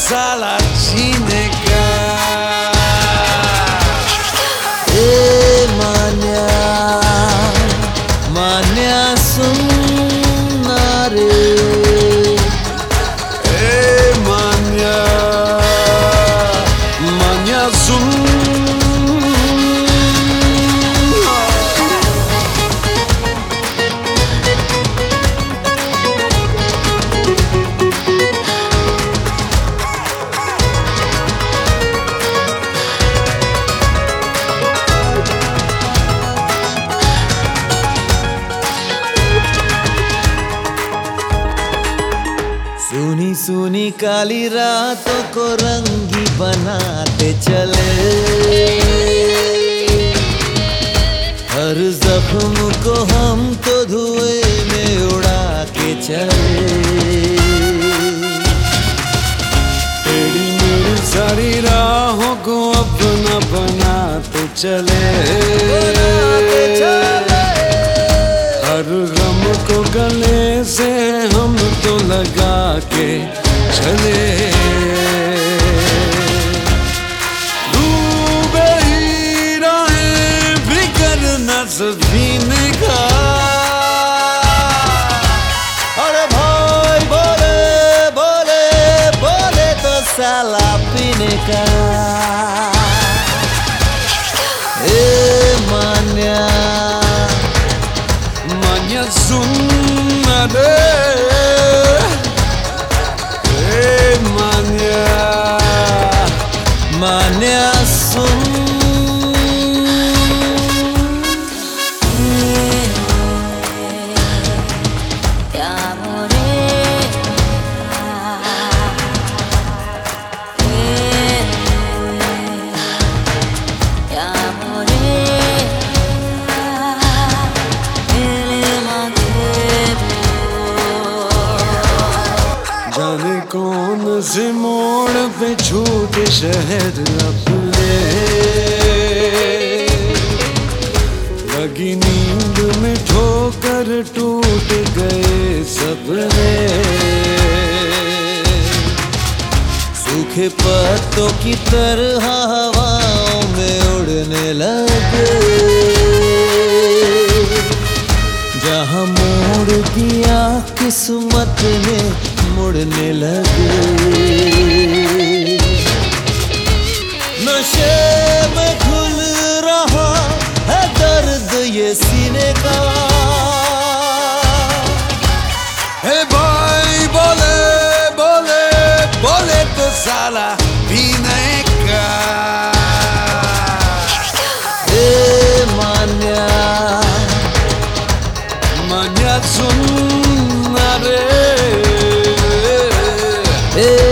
साला जीने का। मान्या मान्या सुनना रे, मान्या मान्या सुन। सुनी सुनी काली रातों को रंगी बनाते चले, हर जख्म को हम तो धुएं में उड़ा के चले। तेरी मेरी सारी राहों को अपना बनाते चले, हर गम को गले से हम तो लगा के चले। डूबे ही रहे बिगर न सफीने का। अरे भाई बोले बोले बोले तो साला पीने का। मान्या मान्या सुन रे, मान्या मान्या सुन। जाने कौन से मोड़ पे छूटे शहर अपने, लगी नींद में ठोकर टूट गए सपने। सूखे पत्तों की तरह हवाओं में उड़ने लगे, जहाँ मोड़ दिया किस्मत ने मुड़ने लगे। नशे में घुल रहा है दर्द ये सीने का। हे भाई बोले बोले बोले तो साला पीने का। मान्या मान्या सुन रे,